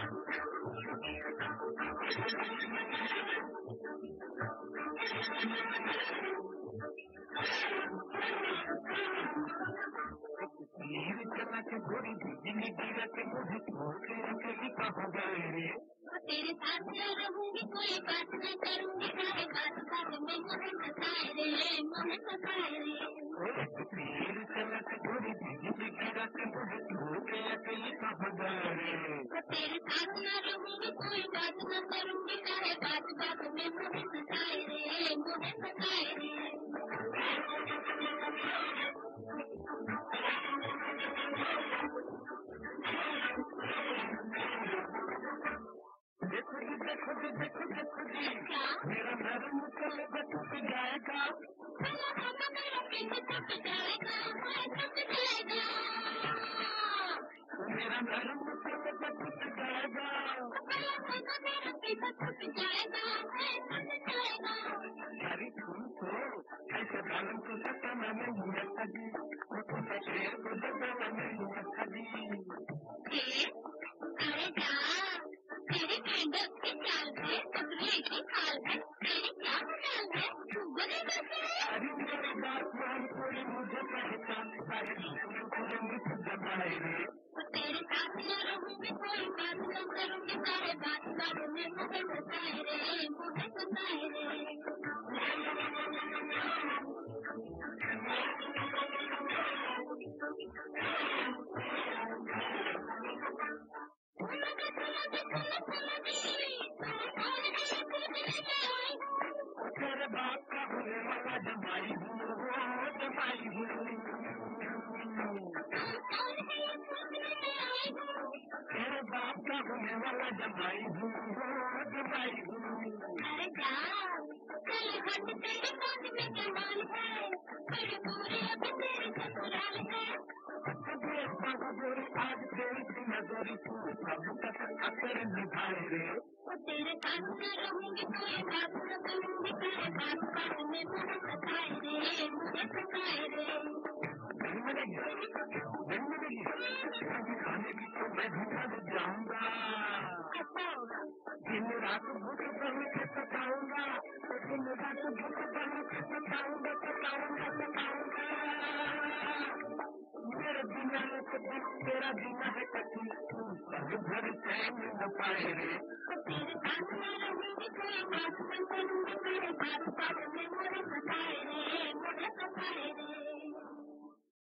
नीर चला के गोरी बिजली गिरा के मुझे छोड़ के अकेली कहाँ गए रे। तेरे साथ न रहूंगी कोई बात न करूंगी सारे बात बात में मुझे सताए रे मुझे सताए रे। नीर चला के गोरी बिजली गिरा के मुझे छोड़ के अकेली कहाँ गए रे। तेरे साथ न रहूंगी कोई बात न करूंगी सारे बात बात में मुझे सताए रे मुझे सताए रे। देखो जी देखो जी देखो देखो जी मेरा नरम कलेजा टूट जाएगा। मेरा पीछे टूट जाएगा टूट जाएगा। मेरा नरम कलेजा टूट जाएगा। मेरा पीछे टूट जाएगा टूट जाएगा। अरे तुम तो ऐसे बालों को सताना नहीं आता जी तो शेर को दबाना नहीं आता जी। अरे जा तेरे कैंडल की चाल है कमरे की खाल है तेरी क्या चाल है बोले कैसे। अरे मेरी बात मान कोई मुझे पहचान सारे तुरंत दबाए रे। तेरे साथ न रहूंगी कोई बात न करूंगी सारे बात बात में मुझे सताए रे मुझे सताए रे। तेरे बाप का होने वाला जमाई हूँ जमाई हूँ। तेरे बाप का होने वाला जमाई हूँ जमाई हूँ। अरे जा कल हट तेरे बात में कमाल है तेरे पूरे अब तेरे ससुराल है। आज तेरी नजरी तू सब तक असर निभाए रे। तेरे साथ न रहूंगी कोई बात न करूंगी तेरे बात बात में मुझे सताए रे मुझे सताए रे। खाने की तो मैं ढूंढ जाऊंगा। दिन रात भूख बन के सताऊंगा दिन रात भूख बन के सताऊंगा सताऊंगा सताऊंगा। मेरे बिना तेरा बिना है कभी घर चैन न पाए रे। तेरे साथ न रहूंगी कोई बात न करूंगी तेरे बात बात में मुझे सताए रे मुझे सताए रे।